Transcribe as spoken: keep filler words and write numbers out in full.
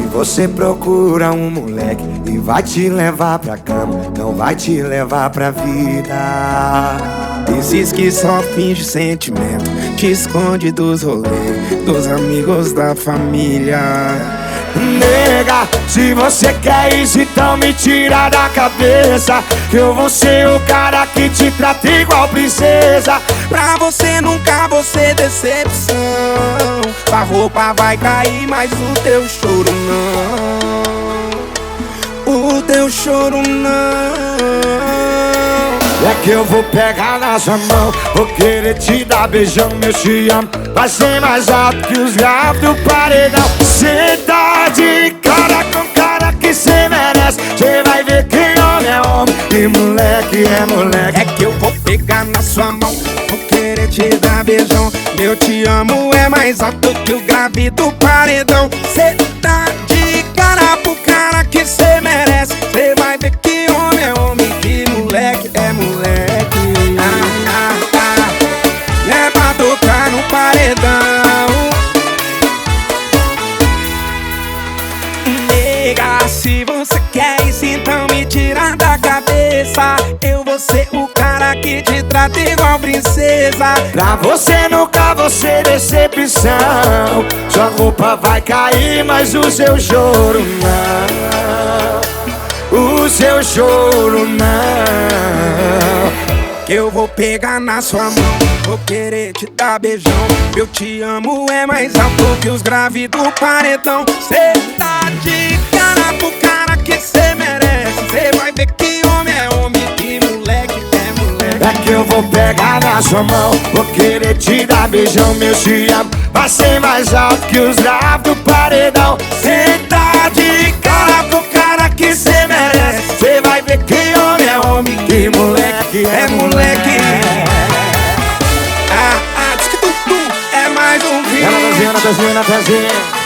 você procura um moleque e vai te levar pra cama, não vai te levar pra vida. Esses que só finge sentimento, te esconde dos rolês, dos amigos da família. Nega, se você quer isso, então me tira da cabeça que eu vou ser o cara que te trata igual princesa. Pra você nunca vou ser decepção. A roupa vai cair, mas o teu choro não. O teu choro não. É que eu vou pegar na sua mão, vou querer te dar beijão, meu te amo. Vai ser mais alto que os graves do paredão. Cê tá de cara com cara que cê merece. Cê vai ver que homem é homem e moleque é moleque. É que eu vou pegar na sua mão, vou querer te dar beijão. Meu te amo é mais alto que o grave do paredão. Cê tá de cara pro cara que cê merece. Cê vai ver que homem é homem, que moleque é moleque. Ah, ah, ah. É pra tocar no paredão. Nega, se você quer isso, então me tira da cabeça. Eu vou ser o cara que te trata igual princesa. Pra você nunca vou ser decepção. Sua roupa vai cair, mas o seu choro não. O seu choro não. Que eu vou pegar na sua mão, vou querer te dar beijão. Eu te amo é mais alto que os graves do paredão. Cê tá de cara pro cara que cê merece. Cê vai ver que homem é homem, que moleque é moleque. É que eu vou pegar na sua mão, vou querer te dar beijão, meu te amo. Vai ser mais alto que os graves do paredão. Cê tá de cara pro cara que cê merece. Cê vai ver que homem é homem, que moleque é moleque. Ah, ah, diz que tudo é mais um vídeo. Ela Natazinha, Natazinha, Natazinha.